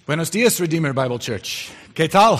Buenos dias, Redeemer Bible Church. ¿Qué tal?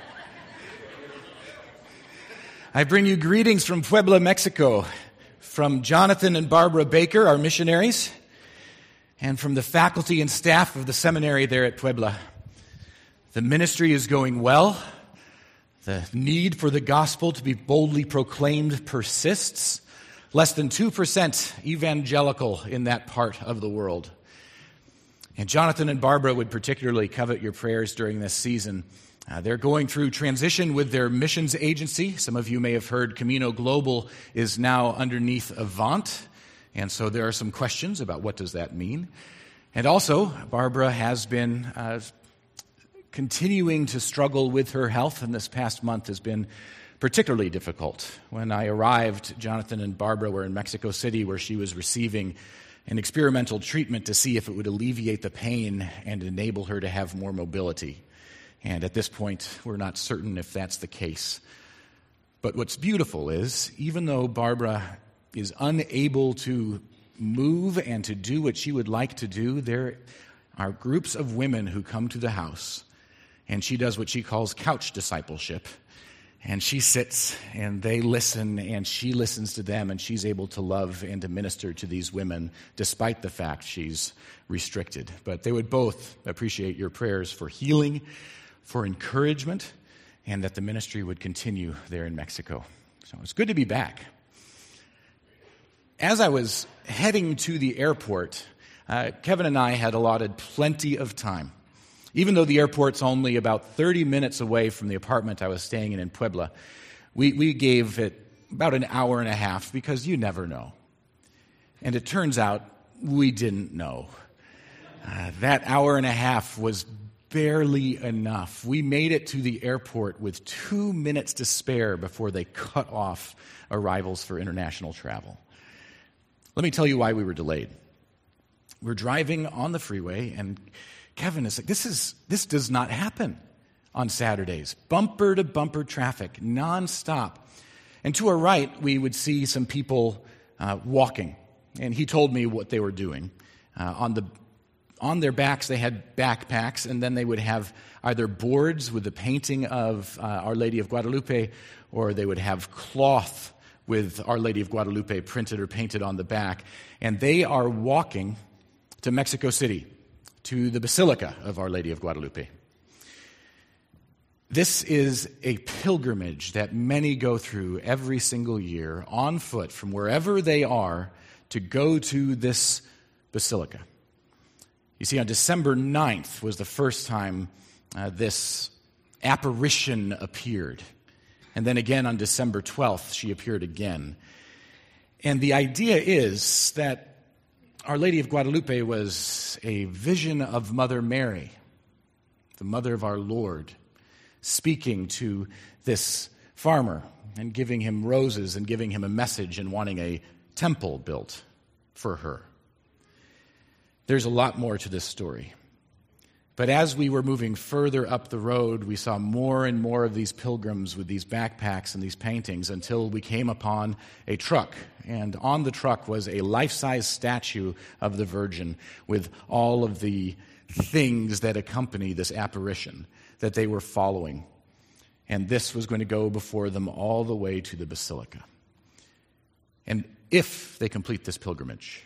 I bring you greetings from Puebla, Mexico, from Jonathan and Barbara Baker, our missionaries, and from the faculty and staff of the seminary there at Puebla. The ministry is going well. The need for the gospel to be boldly proclaimed persists. Less than 2% evangelical in that part of the world. And Jonathan and Barbara would particularly covet your prayers during this season. They're going through transition with their missions agency. Some of you may have heard Camino Global is now underneath Avant. And so there are some questions about what does that mean. And also, Barbara has been continuing to struggle with her health, and this past month has been particularly difficult. When I arrived, Jonathan and Barbara were in Mexico City, where she was receiving an experimental treatment to see if it would alleviate the pain and enable her to have more mobility. And at this point, we're not certain if that's the case. But what's beautiful is, even though Barbara is unable to move and to do what she would like to do, there are groups of women who come to the house, and she does what she calls couch discipleship. And she sits, and they listen, and she listens to them, and she's able to love and to minister to these women, despite the fact she's restricted. But they would both appreciate your prayers for healing, for encouragement, and that the ministry would continue there in Mexico. So it's good to be back. As I was heading to the airport, Kevin and I had allotted plenty of time. Even though the airport's only about 30 minutes away from the apartment I was staying in Puebla, we gave it about an hour and a half because you never know. And it turns out we didn't know. That hour and a half was barely enough. We made it to the airport with 2 minutes to spare before they cut off arrivals for international travel. Let me tell you why we were delayed. We're driving on the freeway, and Kevin is like, this does not happen on Saturdays. Bumper-to-bumper traffic, nonstop. And to our right, we would see some people walking. And he told me what they were doing. On their backs, they had backpacks, and then they would have either boards with the painting of Our Lady of Guadalupe, or they would have cloth with Our Lady of Guadalupe printed or painted on the back. And they are walking to Mexico City, to the Basilica of Our Lady of Guadalupe. This is a pilgrimage that many go through every single year on foot from wherever they are to go to this basilica. You see, on December 9th was the first time this apparition appeared. And then again on December 12th, she appeared again. And the idea is that Our Lady of Guadalupe was a vision of Mother Mary, the mother of our Lord, speaking to this farmer and giving him roses and giving him a message and wanting a temple built for her. There's a lot more to this story. But as we were moving further up the road, we saw more and more of these pilgrims with these backpacks and these paintings until we came upon a truck. And on the truck was a life-size statue of the Virgin with all of the things that accompany this apparition that they were following. And this was going to go before them all the way to the basilica. And if they complete this pilgrimage,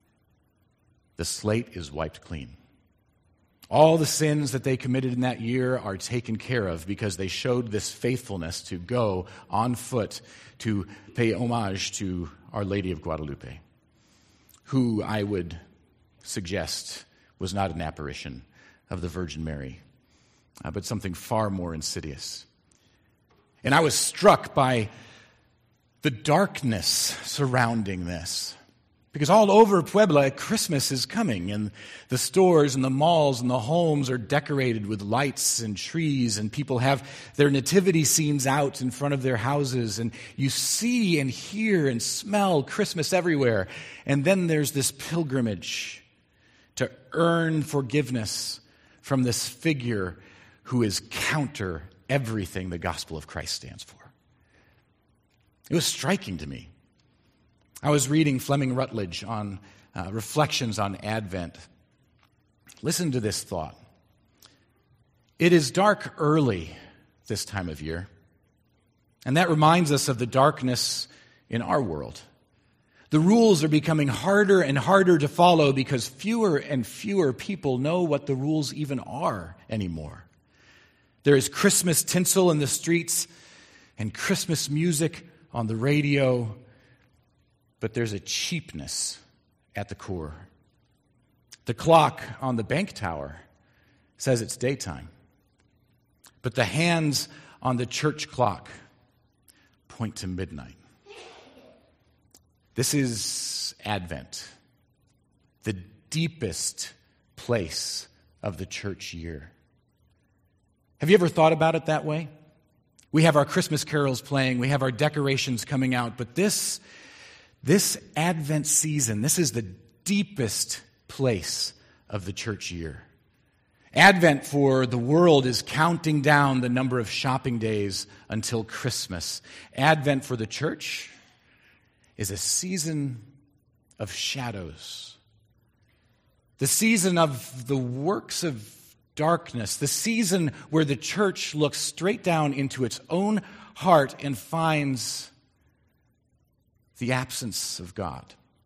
the slate is wiped clean. All the sins that they committed in that year are taken care of because they showed this faithfulness to go on foot to pay homage to Our Lady of Guadalupe, who I would suggest was not an apparition of the Virgin Mary, but something far more insidious. And I was struck by the darkness surrounding this. Because all over Puebla, Christmas is coming, and the stores and the malls and the homes are decorated with lights and trees, and people have their nativity scenes out in front of their houses, and you see and hear and smell Christmas everywhere. And then there's this pilgrimage to earn forgiveness from this figure who is counter everything the gospel of Christ stands for. It was striking to me. I was reading Fleming Rutledge on Reflections on Advent. Listen to this thought. It is dark early this time of year, and that reminds us of the darkness in our world. The rules are becoming harder and harder to follow because fewer and fewer people know what the rules even are anymore. There is Christmas tinsel in the streets and Christmas music on the radio, but there's a cheapness at the core. The clock on the bank tower says it's daytime, but the hands on the church clock point to midnight. This is Advent, the deepest place of the church year. Have you ever thought about it that way? We have our Christmas carols playing, we have our decorations coming out, but this Advent season, this is the deepest place of the church year. Advent for the world is counting down the number of shopping days until Christmas. Advent for the church is a season of shadows. The season of the works of darkness. The season where the church looks straight down into its own heart and finds the absence of God.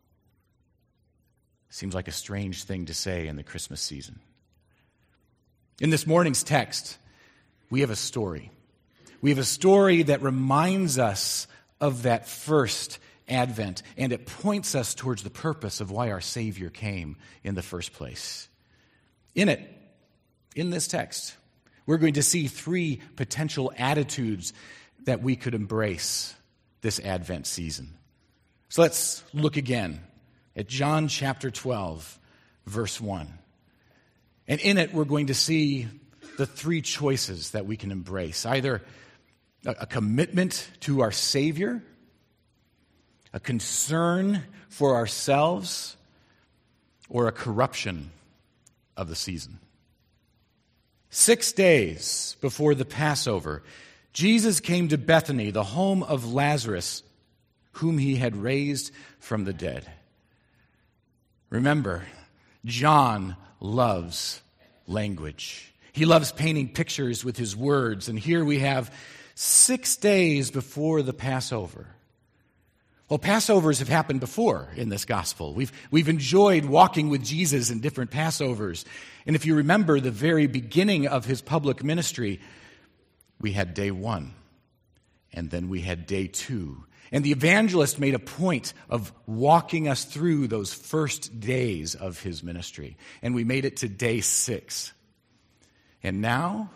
Seems like a strange thing to say in the Christmas season. In this morning's text, we have a story. We have a story that reminds us of that first Advent, and it points us towards the purpose of why our Savior came in the first place. In this text, we're going to see three potential attitudes that we could embrace this Advent season. So let's look again at John chapter 12, verse 1. And in it, we're going to see the three choices that we can embrace. Either a commitment to our Savior, a concern for ourselves, or a corruption of the season. 6 days before the Passover, Jesus came to Bethany, the home of Lazarus, whom he had raised from the dead. Remember, John loves language. He loves painting pictures with his words. And here we have 6 days before the Passover. Well, Passovers have happened before in this gospel. We've enjoyed walking with Jesus in different Passovers. And if you remember the very beginning of his public ministry, we had day 1, and then we had day 2. And the evangelist made a point of walking us through those first days of his ministry. And we made it to day 6. And now,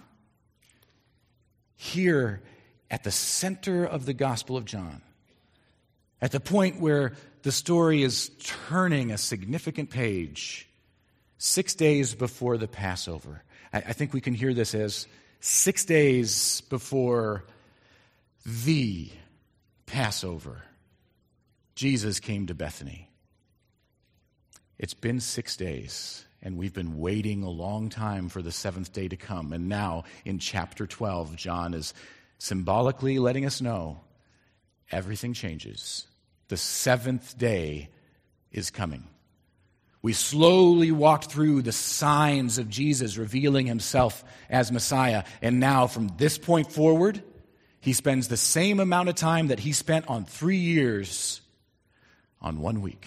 here at the center of the Gospel of John, at the point where the story is turning a significant page, 6 days before the Passover. I think we can hear this as 6 days before the Passover. Jesus came to Bethany. It's been 6 days, and we've been waiting a long time for the seventh day to come. And now, in chapter 12, John is symbolically letting us know everything changes. The seventh day is coming. We slowly walked through the signs of Jesus revealing himself as Messiah. And now, from this point forward, he spends the same amount of time that he spent on 3 years on 1 week.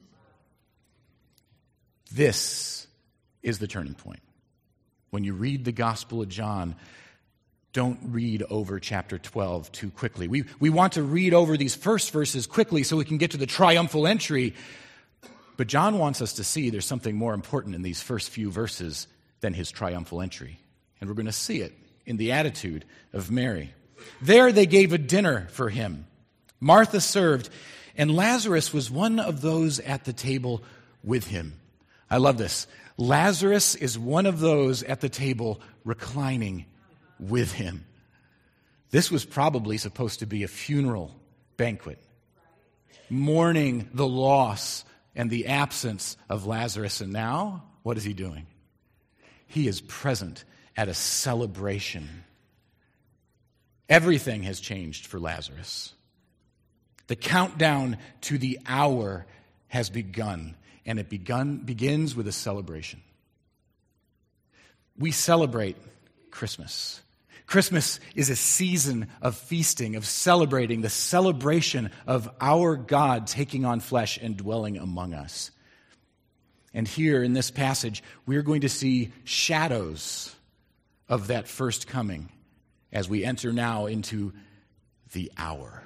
This is the turning point. When you read the Gospel of John, don't read over chapter 12 too quickly. We want to read over these first verses quickly so we can get to the triumphal entry. But John wants us to see there's something more important in these first few verses than his triumphal entry. And we're going to see it in the attitude of Mary. There they gave a dinner for him. Martha served, and Lazarus was one of those at the table with him. I love this. Lazarus is one of those at the table reclining with him. This was probably supposed to be a funeral banquet, mourning the loss and the absence of Lazarus. And now, what is he doing? He is present at a celebration. Everything has changed for Lazarus. The countdown to the hour has begun, and it begins with a celebration. We celebrate Christmas. Christmas is a season of feasting, of celebrating, the celebration of our God taking on flesh and dwelling among us. And here in this passage, we're going to see shadows of that first coming as we enter now into the hour.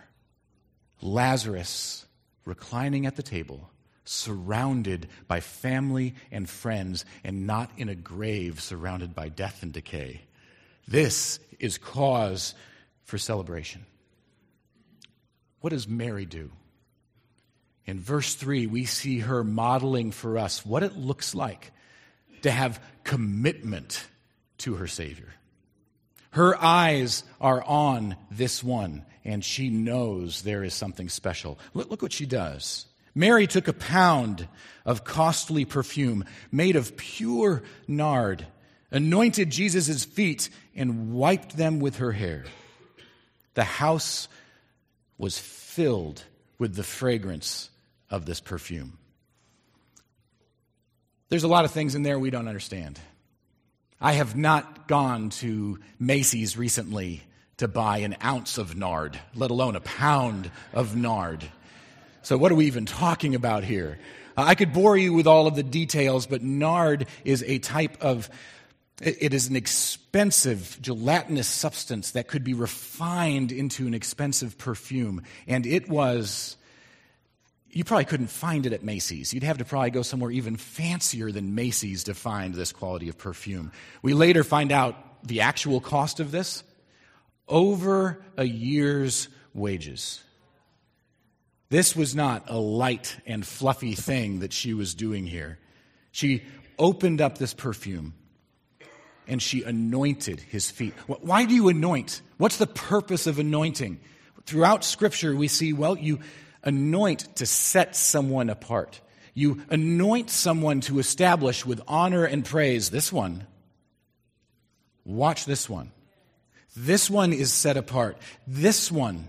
Lazarus reclining at the table, surrounded by family and friends, and not in a grave surrounded by death and decay. This is cause for celebration. What does Mary do? In verse 3, we see her modeling for us what it looks like to have commitment to her Savior. Her eyes are on this one, and she knows there is something special. Look what she does. Mary took a pound of costly perfume made of pure nard, anointed Jesus' feet, and wiped them with her hair. The house was filled with the fragrance of this perfume. There's a lot of things in there we don't understand. I have not gone to Macy's recently to buy an ounce of nard, let alone a pound of nard. So what are we even talking about here? I could bore you with all of the details, but nard is a type of, it is an expensive gelatinous substance that could be refined into an expensive perfume. And it was, you probably couldn't find it at Macy's. You'd have to probably go somewhere even fancier than Macy's to find this quality of perfume. We later find out the actual cost of this, over a year's wages. This was not a light and fluffy thing that she was doing here. She opened up this perfume and she anointed his feet. Why do you anoint? What's the purpose of anointing? Throughout Scripture, we see, well, you anoint to set someone apart. You anoint someone to establish with honor and praise. This one, watch this one. This one is set apart. This one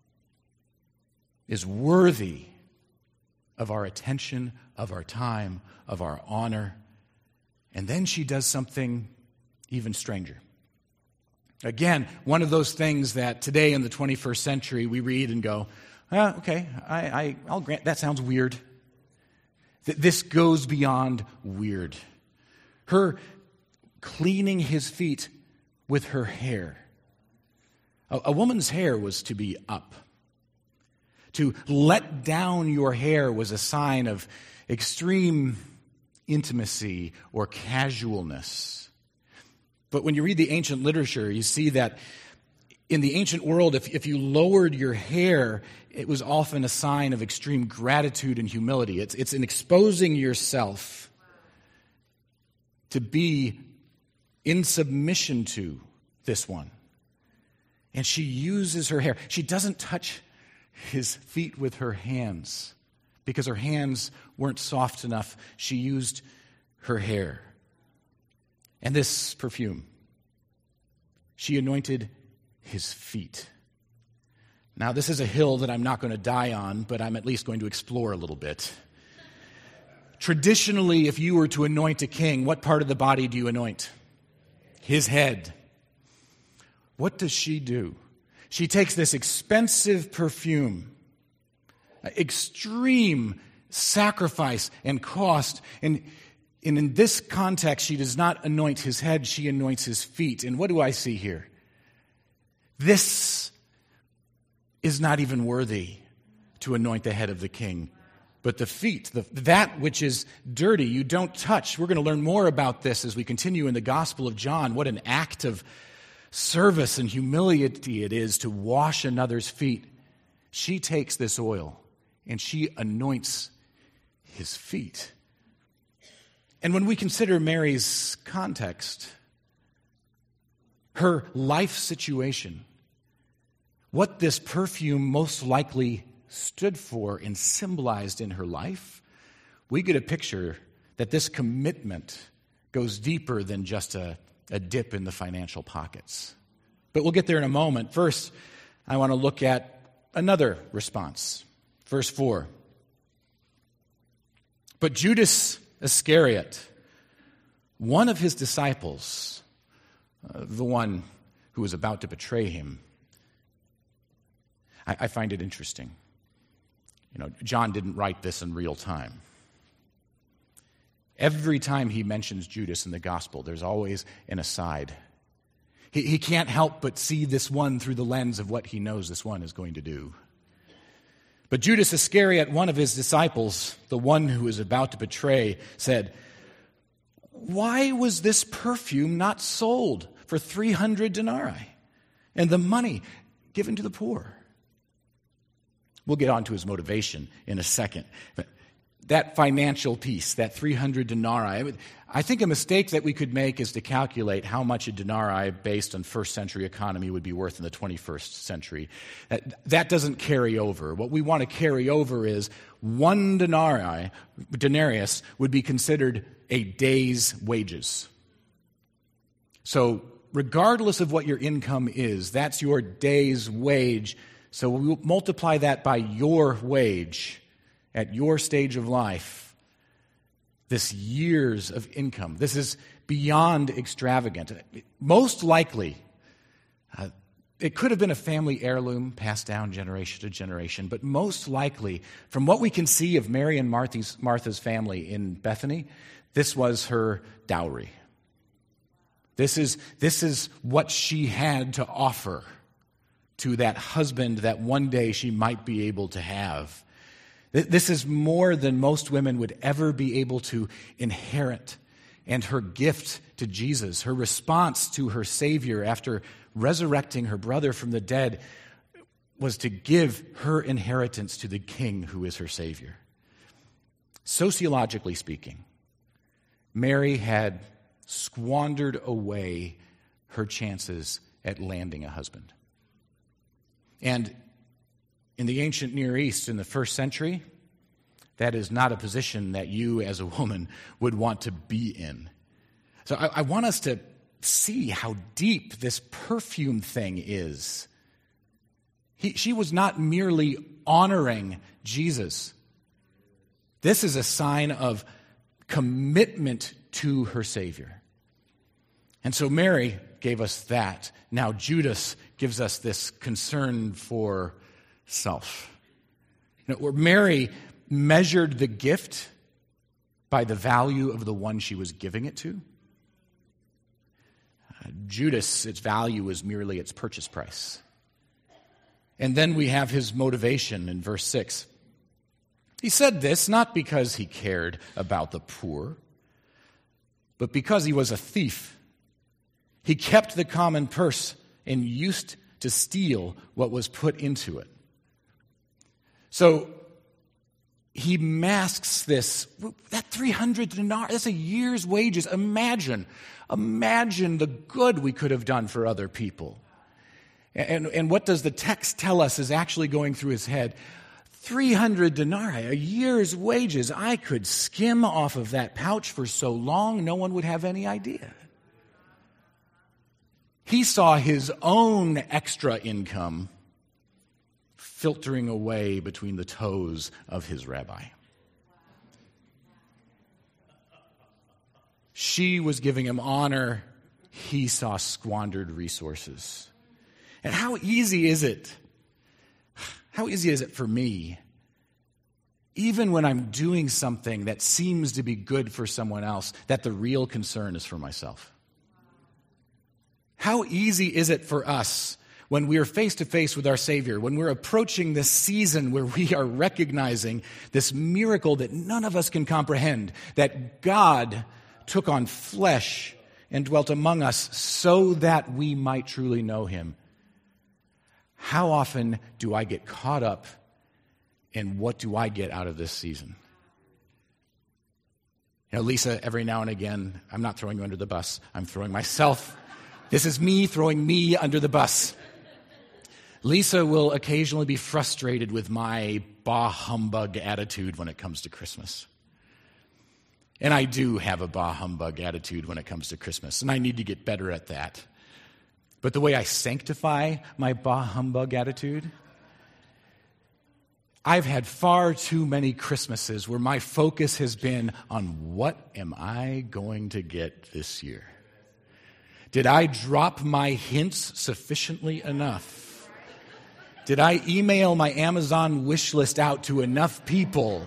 is worthy of our attention, of our time, of our honor. And then she does something even stranger. Again, one of those things that today in the 21st century we read and go, okay, I'll grant that sounds weird. This goes beyond weird. Her cleaning his feet with her hair. A woman's hair was to be up. To let down your hair was a sign of extreme intimacy or casualness. But when you read the ancient literature, you see that in the ancient world, if you lowered your hair, it was often a sign of extreme gratitude and humility. It's in exposing yourself to be in submission to this one. And she uses her hair. She doesn't touch his feet with her hands because her hands weren't soft enough. She used her hair. And this perfume, she anointed his feet. Now, this is a hill that I'm not going to die on, but I'm at least going to explore a little bit. Traditionally, if you were to anoint a king, what part of the body do you anoint? His head. What does she do? She takes this expensive perfume, extreme sacrifice and cost, and in this context, she does not anoint his head, she anoints his feet. And what do I see here? This is not even worthy to anoint the head of the king, but the feet, that which is dirty, you don't touch. We're going to learn more about this as we continue in the Gospel of John. What an act of service and humility it is to wash another's feet. She takes this oil and she anoints his feet. And when we consider Mary's context, her life situation, what this perfume most likely stood for and symbolized in her life, we get a picture that this commitment goes deeper than just a dip in the financial pockets. But we'll get there in a moment. First, I want to look at another response. Verse 4. But Judas Iscariot, one of his disciples, the one who was about to betray him. I find it interesting. John didn't write this in real time. Every time he mentions Judas in the gospel, there's always an aside. He can't help but see this one through the lens of what he knows this one is going to do. But Judas Iscariot, one of his disciples, the one who is about to betray, said, "Why was this perfume not sold for 300 denarii and the money given to the poor?" We'll get on to his motivation in a second. But that financial piece, that 300 denarii, I think a mistake that we could make is to calculate how much a denarii based on first century economy would be worth in the 21st century. That doesn't carry over. What we want to carry over is one denarius would be considered a day's wages. So regardless of what your income is, that's your day's wage. So we'll multiply that by your wage at your stage of life. This years of income. This is beyond extravagant. Most likely, it could have been a family heirloom passed down generation to generation, but most likely, from what we can see of Mary and Martha's family in Bethany, this was her dowry. This is what she had to offer to that husband that one day she might be able to have. This is more than most women would ever be able to inherit. And her gift to Jesus, her response to her Savior after resurrecting her brother from the dead, was to give her inheritance to the King who is her Savior. Sociologically speaking, Mary had squandered away her chances at landing a husband. And in the ancient Near East in the first century, that is not a position that you as a woman would want to be in. So I want us to see how deep this perfume thing is. She was not merely honoring Jesus. This is a sign of commitment to her Savior. And so Mary gave us that. Now Judas gives us this concern for self. Where Mary measured the gift by the value of the one she was giving it to. Judas, its value was merely its purchase price. And then we have his motivation in verse 6. He said this not because he cared about the poor, but because he was a thief. He kept the common purse and used to steal what was put into it. So he masks this. That 300 denarii, that's a year's wages. Imagine the good we could have done for other people. And what does the text tell us is actually going through his head? 300 denarii, a year's wages. I could skim off of that pouch for so long, no one would have any idea. He saw his own extra income filtering away between the toes of his rabbi. She was giving him honor. He saw squandered resources. And how easy is it? How easy is it for me, even when I'm doing something that seems to be good for someone else, that the real concern is for myself? How easy is it for us when we are face to face with our Savior, when we're approaching this season where we are recognizing this miracle that none of us can comprehend, that God took on flesh and dwelt among us so that we might truly know Him? How often do I get caught up in what do I get out of this season? Lisa, every now and again, I'm not throwing you under the bus, I'm throwing myself. This is me throwing me under the bus. Lisa will occasionally be frustrated with my bah humbug attitude when it comes to Christmas. And I do have a bah humbug attitude when it comes to Christmas, and I need to get better at that. But the way I sanctify my bah humbug attitude, I've had far too many Christmases where my focus has been on what am I going to get this year? Did I drop my hints sufficiently enough? Did I email my Amazon wish list out to enough people?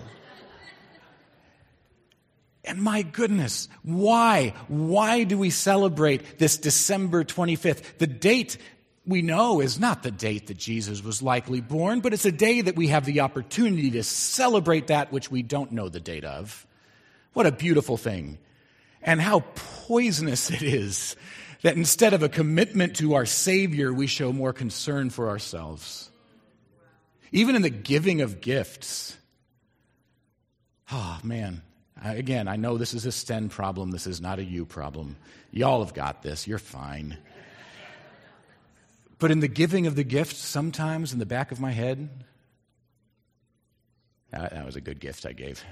And my goodness, why? Why do we celebrate this December 25th? The date we know is not the date that Jesus was likely born, but it's a day that we have the opportunity to celebrate that which we don't know the date of. What a beautiful thing. And how poisonous it is that instead of a commitment to our Savior, we show more concern for ourselves. Even in the giving of gifts. Oh, man. Again, I know this is a Sten problem. This is not a you problem. Y'all have got this. You're fine. But in the giving of the gift, sometimes in the back of my head, that was a good gift I gave.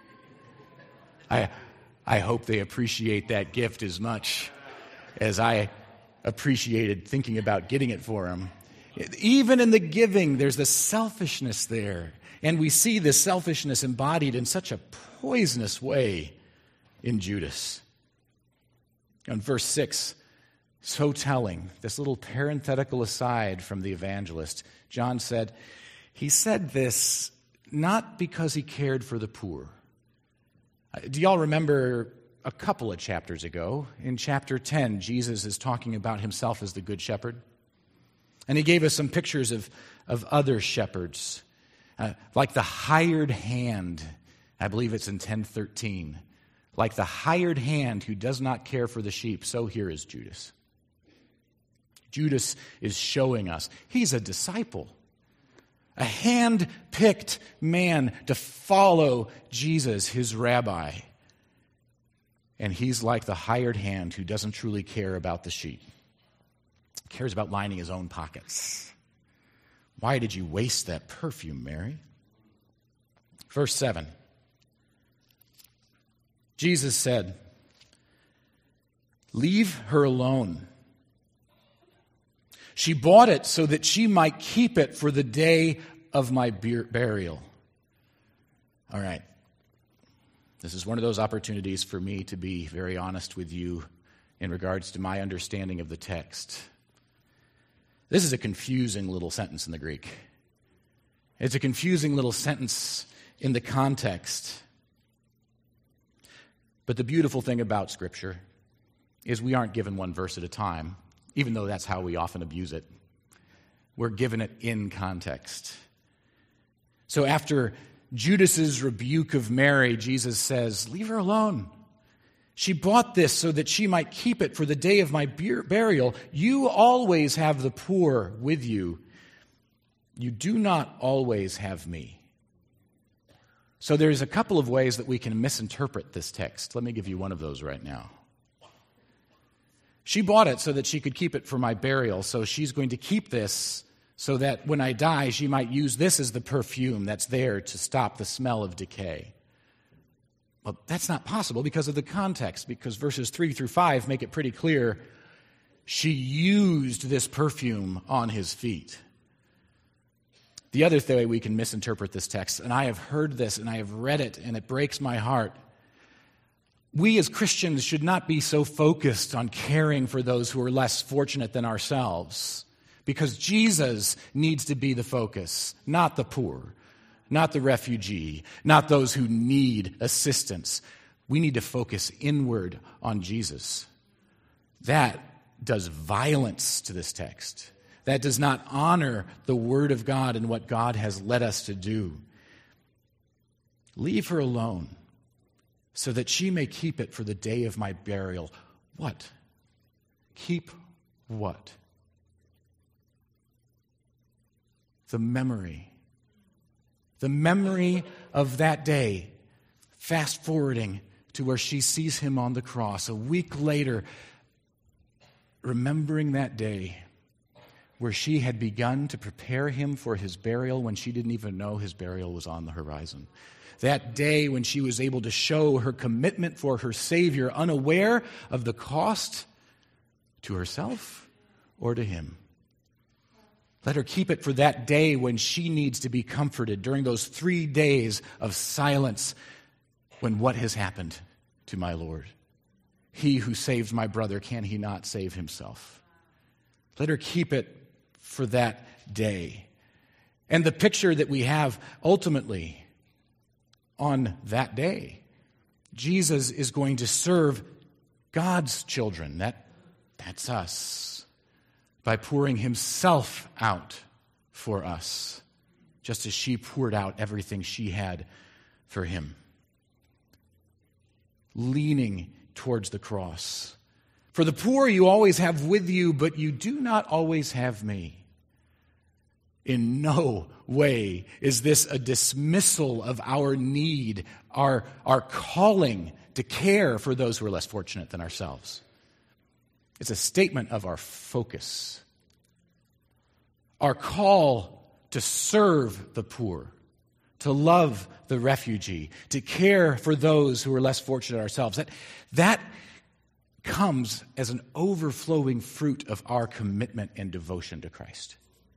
I hope they appreciate that gift as much as I appreciated thinking about getting it for them. Even in the giving, there's the selfishness there. And we see this selfishness embodied in such a poisonous way in Judas. In verse 6, so telling, this little parenthetical aside from the evangelist, John said, he said this not because he cared for the poor. Do y'all remember a couple of chapters ago, in chapter 10, Jesus is talking about himself as the good shepherd? And he gave us some pictures of other shepherds, like the hired hand. I believe it's in 10:13. Like the hired hand who does not care for the sheep, so here is Judas. Judas is showing us he's a disciple, a hand-picked man to follow Jesus, his rabbi. And he's like the hired hand who doesn't truly care about the sheep. Cares about lining his own pockets. Why did you waste that perfume, Mary? Verse 7. Jesus said, leave her alone. She bought it so that she might keep it for the day of my burial. All right. This is one of those opportunities for me to be very honest with you in regards to my understanding of the text. This is a confusing little sentence in the Greek. It's a confusing little sentence in the context. But the beautiful thing about Scripture is we aren't given one verse at a time, even though that's how we often abuse it. We're given it in context. So after Judas's rebuke of Mary, Jesus says, leave her alone. She bought this so that she might keep it for the day of my burial. You always have the poor with you. You do not always have me. So there's a couple of ways that we can misinterpret this text. Let me give you one of those right now. She bought it so that she could keep it for my burial, so she's going to keep this so that when I die, she might use this as the perfume that's there to stop the smell of decay. Well, that's not possible because of the context, because verses 3 through 5 make it pretty clear she used this perfume on his feet. The other way we can misinterpret this text, and I have heard this and I have read it, and it breaks my heart. We as Christians should not be so focused on caring for those who are less fortunate than ourselves, because Jesus needs to be the focus, not the poor, not the refugee, not those who need assistance. We need to focus inward on Jesus. That does violence to this text. That does not honor the Word of God and what God has led us to do. Leave her alone so that she may keep it for the day of my burial. What? Keep what? The memory. The memory of that day. Fast forwarding to where she sees him on the cross. A week later, remembering that day where she had begun to prepare him for his burial when she didn't even know his burial was on the horizon. That day when she was able to show her commitment for her Savior, unaware of the cost to herself or to him. Let her keep it for that day when she needs to be comforted during those 3 days of silence when what has happened to my Lord. He who saved my brother, can he not save himself? Let her keep it for that day. And the picture that we have ultimately on that day, Jesus is going to serve God's children. That's us. By pouring himself out for us, just as she poured out everything she had for him. Leaning towards the cross. For the poor you always have with you, but you do not always have me. In no way is this a dismissal of our need, our calling to care for those who are less fortunate than ourselves. It's a statement of our focus. Our call to serve the poor, to love the refugee, to care for those who are less fortunate ourselves. That comes as an overflowing fruit of our commitment and devotion to Christ.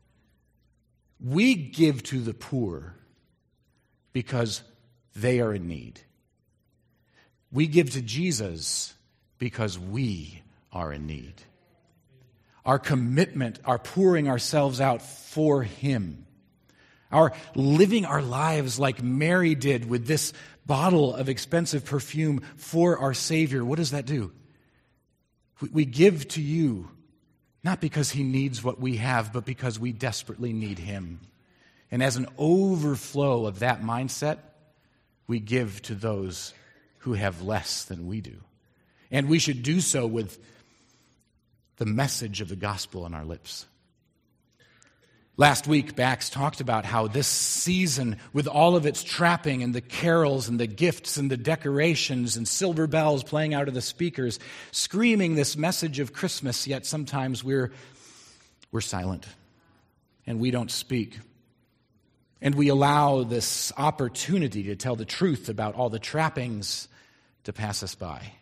We give to the poor because they are in need. We give to Jesus because we are in need. Our commitment, our pouring ourselves out for him, our living our lives like Mary did with this bottle of expensive perfume for our Savior, what does that do? We give to you, not because he needs what we have, but because we desperately need him. And as an overflow of that mindset, we give to those who have less than we do. And we should do so with the message of the gospel on our lips. Last week, Bax talked about how this season, with all of its trapping and the carols and the gifts and the decorations and silver bells playing out of the speakers, screaming this message of Christmas, yet sometimes we're silent and we don't speak. And we allow this opportunity to tell the truth about all the trappings to pass us by.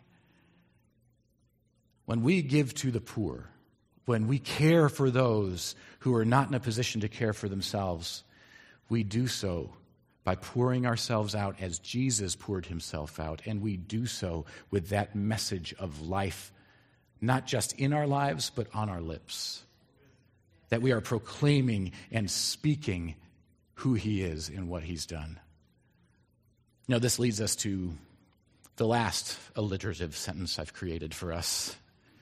When we give to the poor, when we care for those who are not in a position to care for themselves, we do so by pouring ourselves out as Jesus poured himself out, and we do so with that message of life, not just in our lives, but on our lips, that we are proclaiming and speaking who he is and what he's done. Now, this leads us to the last alliterative sentence I've created for us.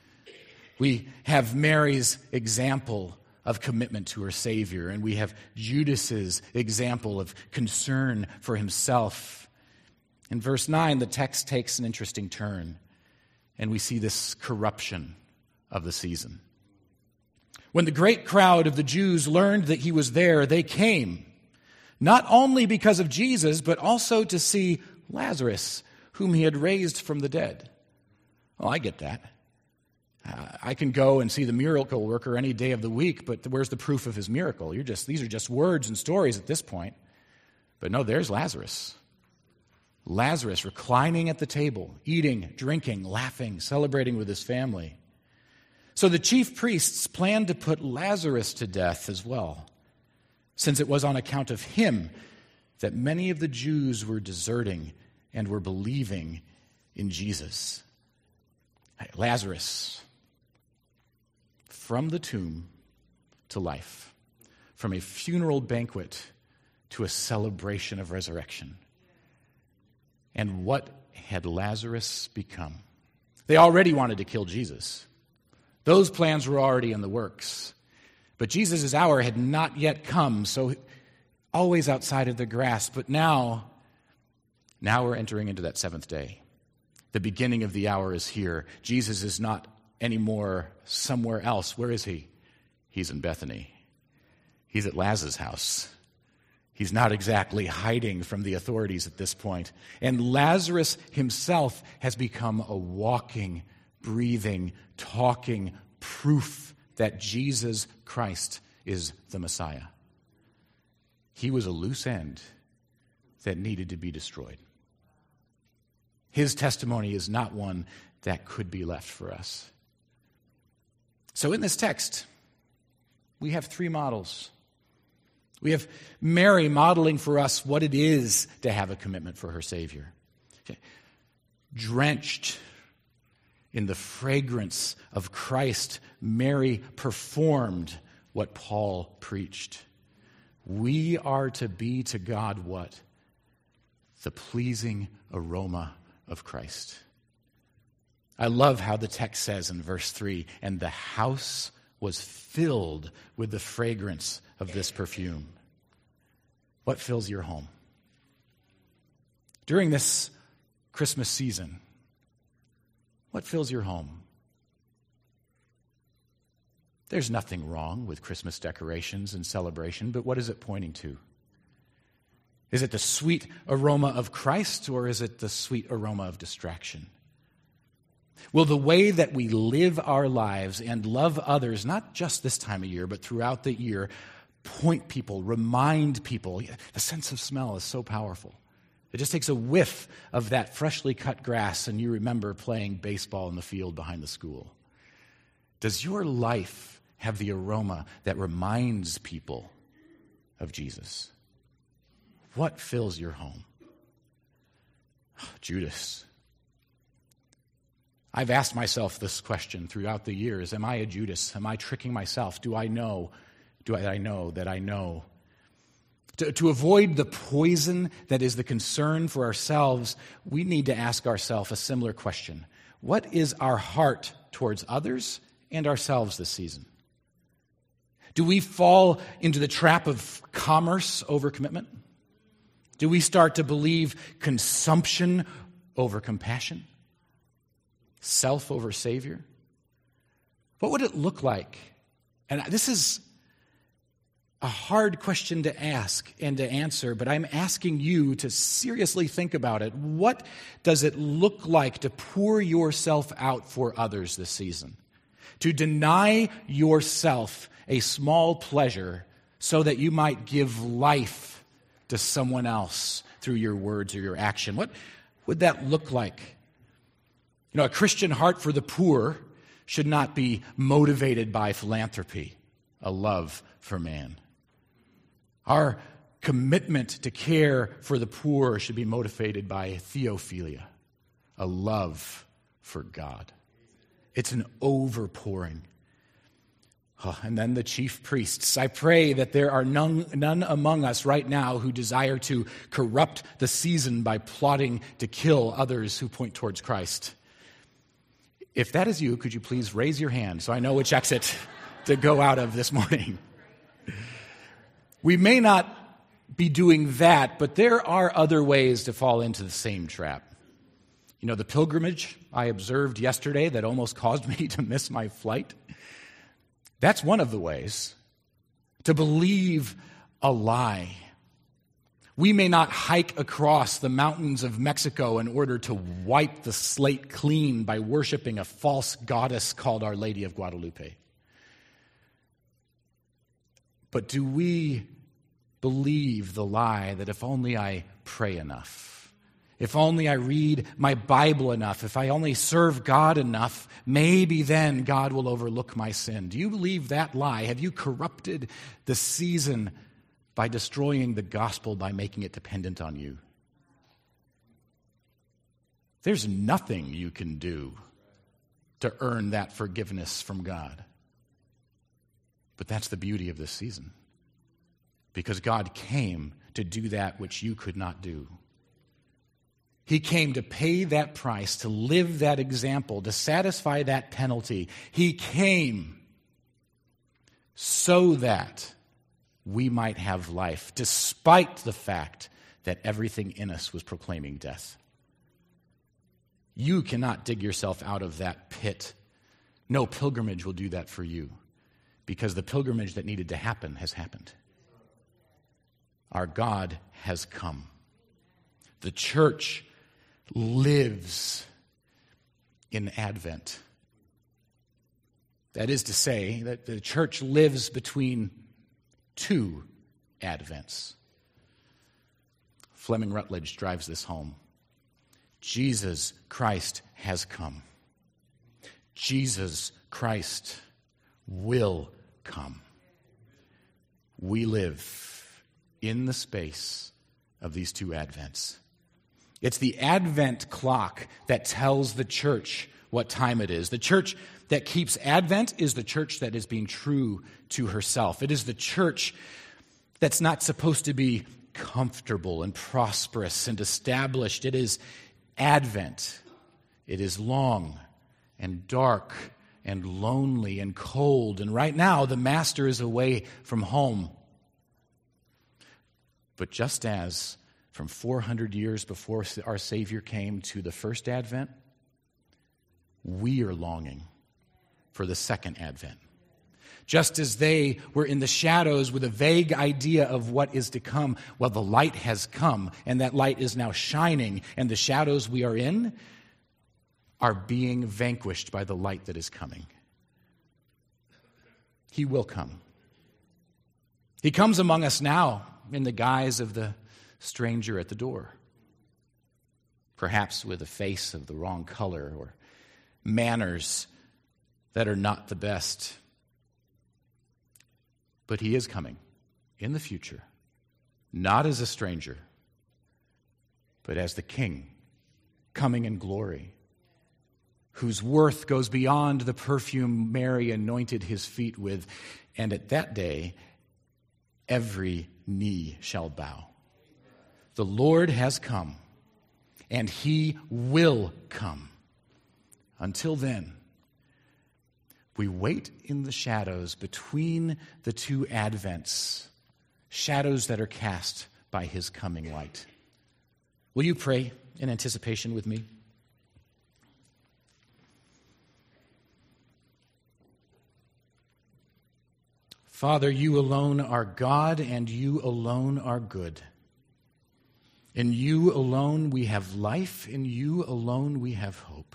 We have Mary's example of commitment to her Savior, and we have Judas's example of concern for himself. In verse 9, the text takes an interesting turn, and we see this corruption of the season. When the great crowd of the Jews learned that he was there, they came, not only because of Jesus, but also to see Lazarus, whom he had raised from the dead. Well, I get that. I can go and see the miracle worker any day of the week, but where's the proof of his miracle? These are just words and stories at this point. But no, there's Lazarus. Lazarus reclining at the table, eating, drinking, laughing, celebrating with his family. So the chief priests planned to put Lazarus to death as well, since it was on account of him that many of the Jews were deserting and were believing in Jesus. Lazarus, from the tomb to life, from a funeral banquet to a celebration of resurrection. And what had Lazarus become? They already wanted to kill Jesus. Those plans were already in the works. But Jesus' hour had not yet come, so always outside of their grasp. But now we're entering into that seventh day. The beginning of the hour is here. Jesus is not anymore somewhere else. Where is he? He's in Bethany. He's at Lazarus' house. He's not exactly hiding from the authorities at this point. And Lazarus himself has become a walking, breathing, talking proof that Jesus Christ is the Messiah. He was a loose end that needed to be destroyed. His testimony is not one that could be left for us. So in this text, we have three models. We have Mary modeling for us what it is to have a commitment for her Savior. Okay. Drenched In the fragrance of Christ, Mary performed what Paul preached. We are to be to God what? The pleasing aroma of Christ. I love how the text says in verse 3, and the house was filled with the fragrance of this perfume. What fills your home? During this Christmas season, what fills your home? There's nothing wrong with Christmas decorations and celebration, but what is it pointing to? Is it the sweet aroma of Christ, or is it the sweet aroma of distraction? Will the way that we live our lives and love others, not just this time of year, but throughout the year, point people, remind people? The sense of smell is so powerful. It just takes a whiff of that freshly cut grass, and you remember playing baseball in the field behind the school. Does your life have the aroma that reminds people of Jesus? What fills your home? Judas. I've asked myself this question throughout the years. Am I a Judas? Am I tricking myself? Do I know that I know? To avoid the poison that is the concern for ourselves, we need to ask ourselves a similar question. What is our heart towards others and ourselves this season? Do we fall into the trap of commerce over commitment? Do we start to believe consumption over compassion? Self over Savior? What would it look like? And this is a hard question to ask and to answer, but I'm asking you to seriously think about it. What does it look like to pour yourself out for others this season? To deny yourself a small pleasure so that you might give life to someone else through your words or your action. What would that look like? You know, a Christian heart for the poor should not be motivated by philanthropy, a love for man. Our commitment to care for the poor should be motivated by theophilia, a love for God. It's an overpouring. And then the chief priests. I pray that there are none among us right now who desire to corrupt the season by plotting to kill others who point towards Christ. If that is you, could you please raise your hand so I know which exit to go out of this morning? We may not be doing that, but there are other ways to fall into the same trap. You know, the pilgrimage I observed yesterday that almost caused me to miss my flight, that's one of the ways. To believe a lie. We may not hike across the mountains of Mexico in order to wipe the slate clean by worshiping a false goddess called Our Lady of Guadalupe. But do we believe the lie that if only I pray enough, if only I read my Bible enough, if I only serve God enough, maybe then God will overlook my sin? Do you believe that lie? Have you corrupted the season by destroying the gospel by making it dependent on you? There's nothing you can do to earn that forgiveness from God. But that's the beauty of this season. Because God came to do that which you could not do. He came to pay that price, to live that example, to satisfy that penalty. He came so that we might have life, despite the fact that everything in us was proclaiming death. You cannot dig yourself out of that pit. No pilgrimage will do that for you, because the pilgrimage that needed to happen has happened. Our God has come. The church lives in Advent. That is to say, that the church lives between two Advents. Fleming Rutledge drives this home. Jesus Christ has come. Jesus Christ will come. We live in the space of these two Advents. It's the Advent clock that tells the church what time it is. The church that keeps Advent is the church that is being true to herself. It is the church that's not supposed to be comfortable and prosperous and established. It is Advent. It is long and dark and lonely and cold. And right now, the Master is away from home. But just as from 400 years before our Savior came to the first Advent, we are longing for the second Advent. Just as they were in the shadows with a vague idea of what is to come, well, the light has come, and that light is now shining, and the shadows we are in are being vanquished by the light that is coming. He will come. He comes among us now in the guise of the stranger at the door, perhaps with a face of the wrong color or manners that are not the best. But he is coming in the future, not as a stranger, but as the King, coming in glory, whose worth goes beyond the perfume Mary anointed his feet with. And at that day, every knee shall bow. The Lord has come, and he will come. Until then, we wait in the shadows between the two Advents, shadows that are cast by his coming light. Will you pray in anticipation with me? Father, you alone are God, and you alone are good. In you alone we have life. In you alone we have hope.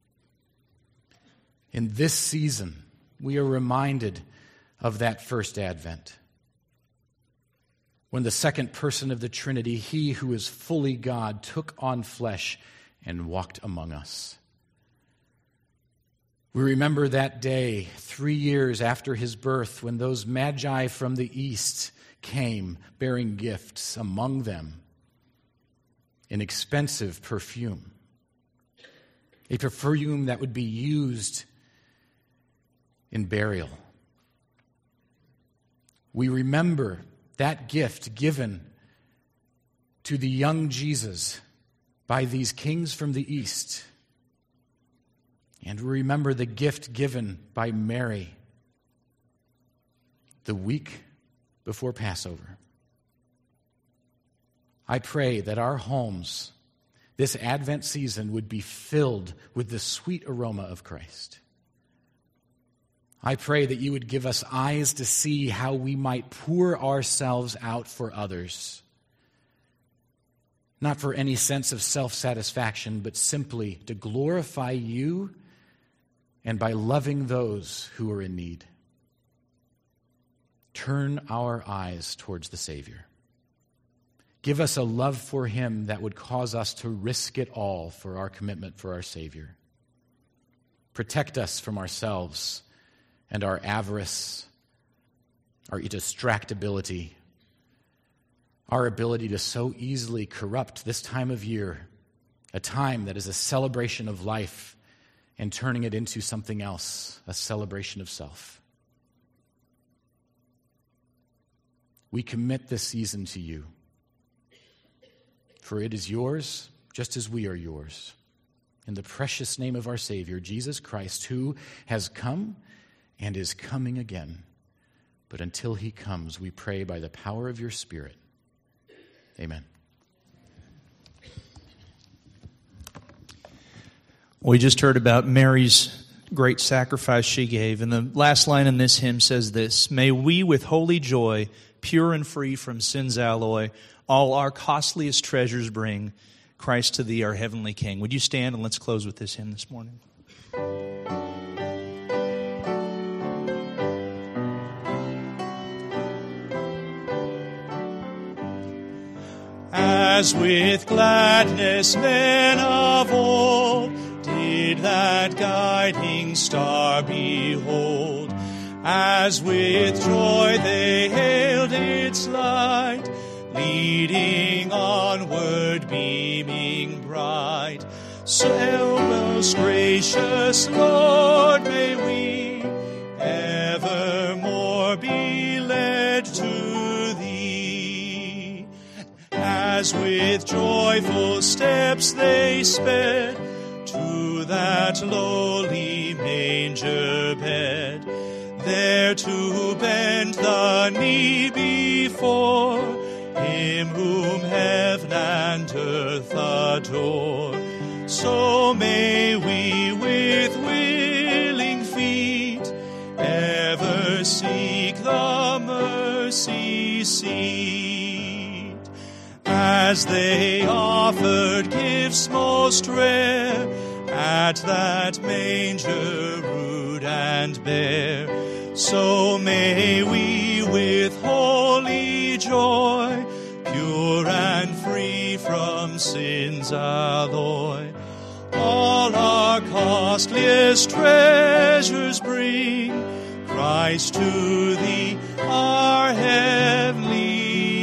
In this season, we are reminded of that first Advent, when the second person of the Trinity, he who is fully God, took on flesh and walked among us. We remember that day, 3 years after his birth, when those magi from the east came bearing gifts, among them an expensive perfume, a perfume that would be used in burial. We remember that gift given to the young Jesus by these kings from the east. And we remember the gift given by Mary the week before Passover. I pray that our homes this Advent season would be filled with the sweet aroma of Christ. I pray that you would give us eyes to see how we might pour ourselves out for others, not for any sense of self-satisfaction, but simply to glorify you and by loving those who are in need. Turn our eyes towards the Savior. Give us a love for him that would cause us to risk it all for our commitment for our Savior. Protect us from ourselves and our avarice, our distractibility, our ability to so easily corrupt this time of year, a time that is a celebration of life, and turning it into something else, a celebration of self. We commit this season to you, for it is yours just as we are yours. In the precious name of our Savior, Jesus Christ, who has come and is coming again. But until he comes, we pray by the power of your Spirit. Amen. We just heard about Mary's great sacrifice she gave. And the last line in this hymn says this: "May we with holy joy, pure and free from sin's alloy, all our costliest treasures bring, Christ to thee, our heavenly King." Would you stand and let's close with this hymn this morning? As with gladness men of old did that guiding star behold, as with joy they hailed its light, lead leading onward, beaming bright. So most gracious Lord, may we evermore be led to Thee. As with joyful steps they sped to that lowly manger bed, there to bend the knee before Him whom heaven and earth adore. So may we with willing feet ever seek the mercy seat. As they offered gifts most rare at that manger rude and bare, so may we with holy joy, pure and free from sin's alloy, all our costliest treasures bring, Christ to Thee, our heavenly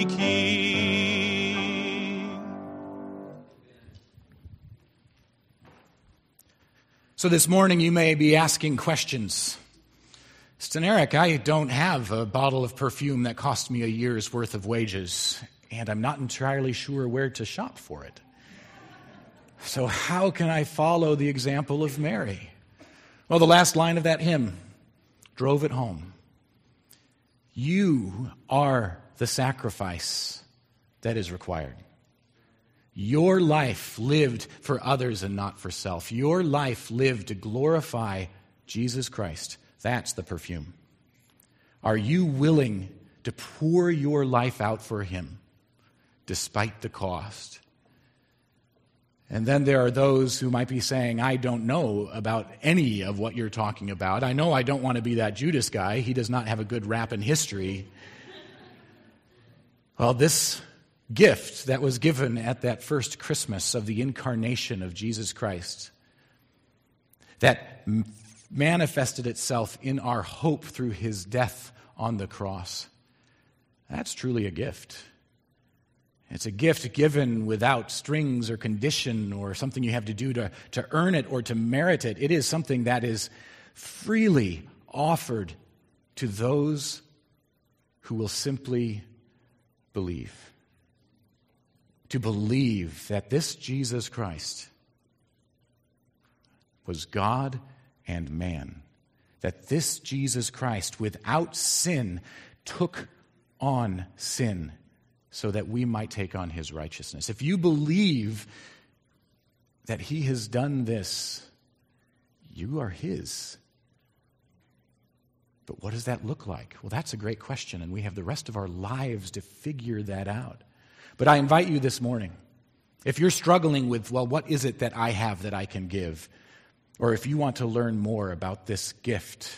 King. So this morning you may be asking questions. Eric, I don't have a bottle of perfume that cost me a year's worth of wages, and I'm not entirely sure where to shop for it. So how can I follow the example of Mary? Well, the last line of that hymn drove it home. You are the sacrifice that is required. Your life lived for others and not for self. Your life lived to glorify Jesus Christ. That's the perfume. Are you willing to pour your life out for Him despite the cost? And then there are those who might be saying, I don't know about any of what you're talking about. I know I don't want to be that Judas guy. He does not have a good rap in history. Well, this gift that was given at that first Christmas of the incarnation of Jesus Christ, that manifested itself in our hope through His death on the cross, that's truly a gift. It's a gift given without strings or condition or something you have to do to earn it or to merit it. It is something that is freely offered to those who will simply believe. To believe that this Jesus Christ was God and man. That this Jesus Christ, without sin, took on sin so that we might take on His righteousness. If you believe that He has done this, you are His. But what does that look like? Well, that's a great question, and we have the rest of our lives to figure that out. But I invite you this morning, if you're struggling with, well, what is it that I have that I can give? Or if you want to learn more about this gift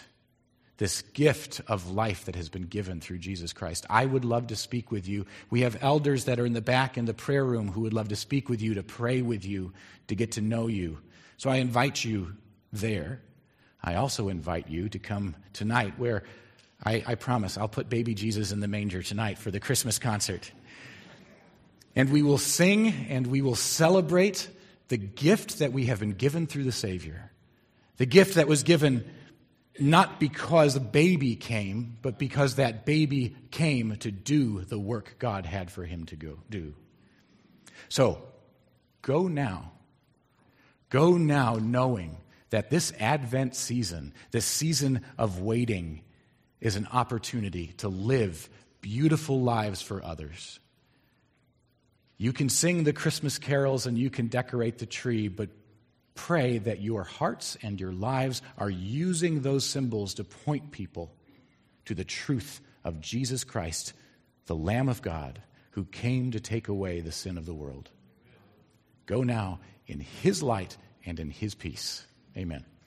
of life that has been given through Jesus Christ, I would love to speak with you. We have elders that are in the back in the prayer room who would love to speak with you, to pray with you, to get to know you. So I invite you there. I also invite you to come tonight, where I promise I'll put baby Jesus in the manger tonight for the Christmas concert. And we will sing and we will celebrate the gift that we have been given through the Savior. The gift that was given not because a baby came, but because that baby came to do the work God had for Him to go do. So, go now. Go now knowing that this Advent season, this season of waiting, is an opportunity to live beautiful lives for others. You can sing the Christmas carols and you can decorate the tree, but pray that your hearts and your lives are using those symbols to point people to the truth of Jesus Christ, the Lamb of God, who came to take away the sin of the world. Go now in His light and in His peace. Amen.